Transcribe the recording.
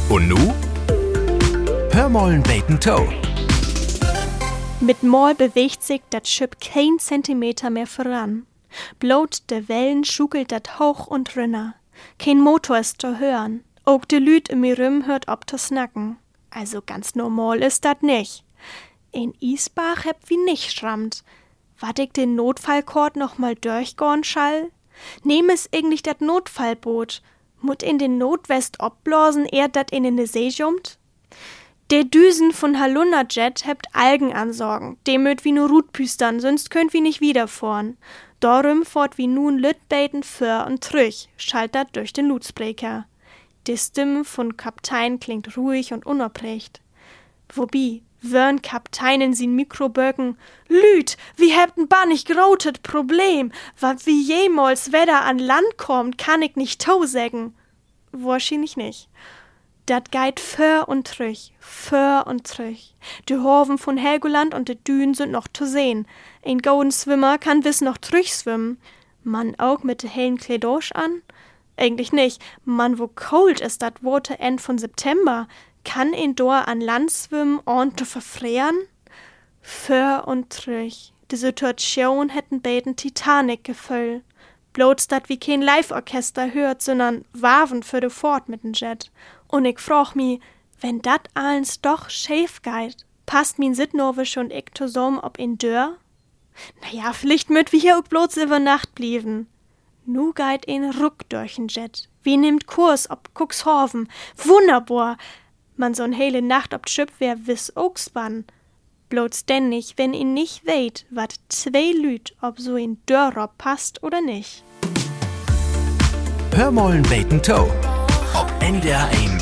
Und nu? Hör mollen beten Toe. Mit Mol bewegt sich dat Schiff kein Zentimeter mehr voran. Bloot de Wellen schugelt dat hoch und rinner. Kein Motor ist zu hören. Auch de Lüt im Rüm hört ob zu snacken. Also ganz normal ist dat nicht. In Isbach heb wie nicht schrammt. Wat ich den Notfallkord noch mal durchgorn schall? Nehm es eigentlich dat Notfallboot. Mut in den Notwest obblasen, dat in de See jumpt? Der Düsen von Halunderjet hebt Algen ansorgen. Dem möt wie nur Rutpüstern, sonst könnt wie nicht wiederfahren. Darum fort wie nun Lütbeten für und trüch, schallt dat durch den Lutsprecher. Die Stimme von Kaptein klingt ruhig und unerprecht. Wobei, wörn Kapteinen sin Mikroböcken, Lüt, wie hebt n bar nicht grotet Problem, wat wie jemals Wetter an Land kommt, kann ich nicht tau sägen. Wahrscheinlich nicht. Dat geit für und trüch. De Horven von Helgoland und de Dünen sind noch zu sehen. Ein golden Schwimmer kann wiss noch trüch schwimmen. Man auch mit de hellen Kledosch an? Eigentlich nicht. Man, wo cold ist dat Wote End von September, kann ein Dor an Land schwimmen und zu verfrieren? Für und trüch. Die Situation hätten beten Titanic gefüllt. Bloß dat wie kein Live-Orchester hört, sondern Waven für de Fort mit dem Jet. Und ich frag mi, wenn dat allens doch schäf geht, passt min Sitnorwisch und ich zusammen ob in Dörr? Naja, vielleicht möt wir hier auch bloß über Nacht blieben. Nu geht ein Ruck durch'n Jet. Wie nimmt Kurs ob Cuxhaven. Wunderbar. Man so'n hele Nacht ob Schiff wär wiss auch spann. Bloß denn nicht, wenn ihn nicht weht, wat 2 Lüt, ob so in Dörrop passt oder nicht. Hör mollen beten Toe. Ob NDR 1